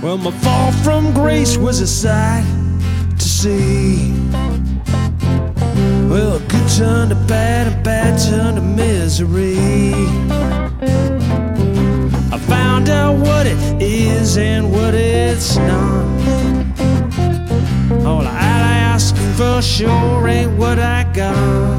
Well, my fall from grace was a sight to see. Well, a good turn to bad, a bad turn to misery. I found out what it is and what it's not. All I ask for sure ain't what I got.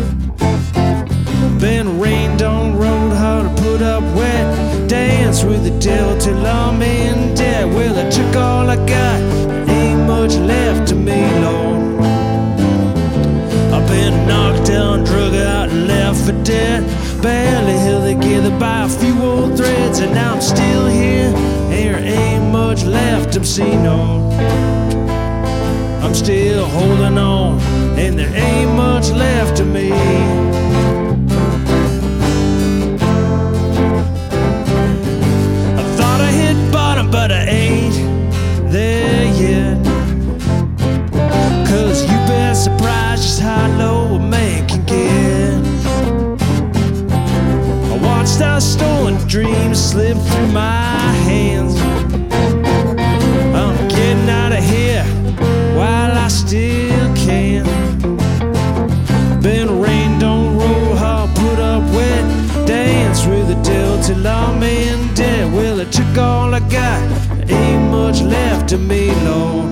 Been rained on, rode hard, put up wet, dance with the devil till I'm in debt. Well, I took all I got, ain't much left to me, Lord. I've been knocked down, drug out, and left for dead. Barely held together by a few old threads, and now I'm still here. There ain't much left to see, no. I'm still holding on, and there ain't much left to me. But I ain't there yet. 'Cause you've been surprised just how low a man can get. I watched our stolen dreams slip through my hands. I'm getting out of here while I still can. Been rained on, roll hard, put up wet, dance with the devil till I'm in debt. Well, I took all I got, ain't much left to me, Lord.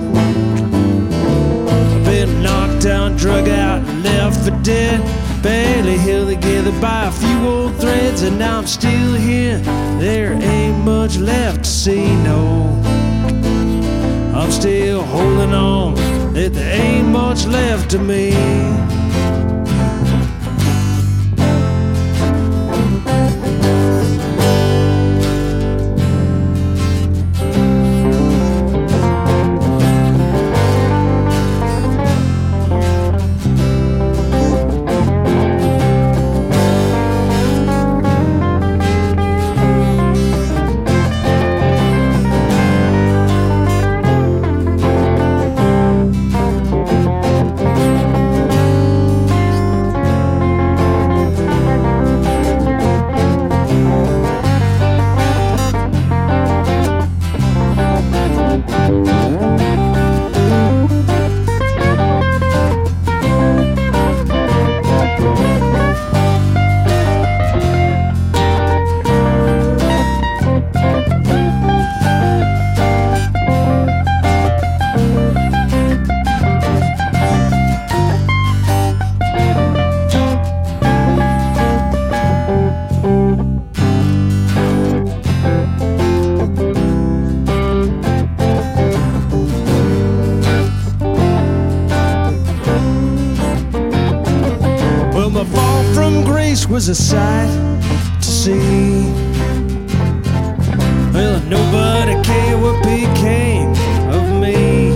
Been knocked down, drug out, left for dead. Barely held together by a few old threads, and now I'm still here. There ain't much left to see, no. I'm still holding on, that there ain't much left to me. Was a sight to see. Well, nobody cared what became of me.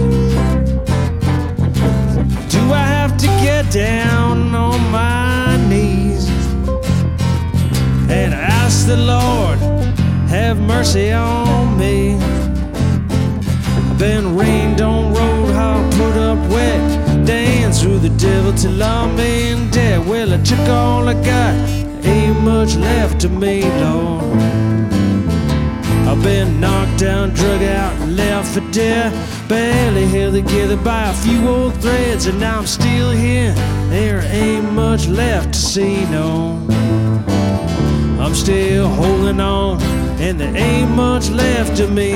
Do I have to get down on my knees and ask the Lord, have mercy on me? I've been rained on, road hard, put up wet, dance with the devil till I'm in debt. Well, I took all I got, ain't much left to me, Lord. I've been knocked down, drug out, left for dead. Barely held together by a few old threads, and now I'm still here. There ain't much left to see, no. I'm still holding on, and there ain't much left to me.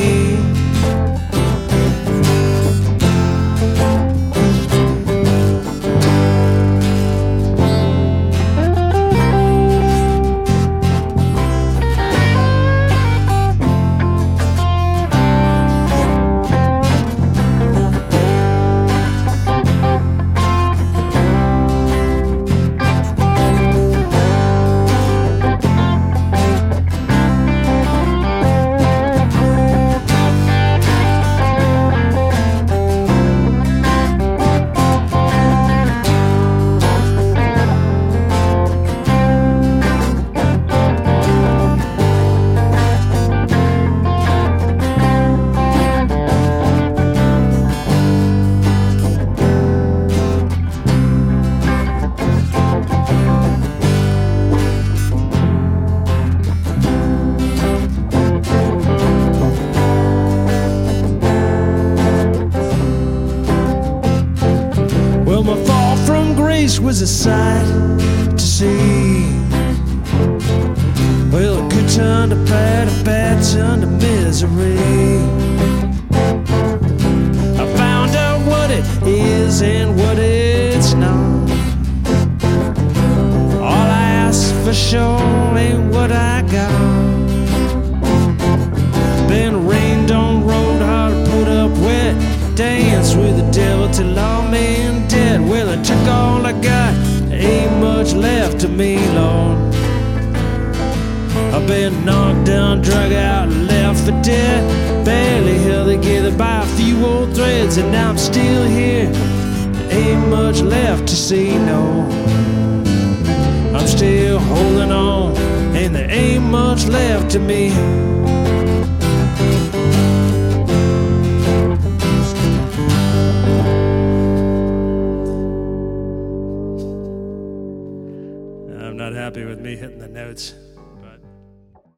was a sight to see. Well, a good turn to bad, a bad turn to misery. I found out what it is and what it's not. All I ask for sure ain't what I got. Been rained on, rode hard, put up wet, danced with the devil till all men dead. Well, I took all I got, ain't much left of me, Lord. I've been knocked down, drug out, left for dead, barely held together by a few old threads, and now I'm still here. Ain't much left to see, no. I'm still holding on, and there ain't much left of me. I'm not happy with me hitting the notes.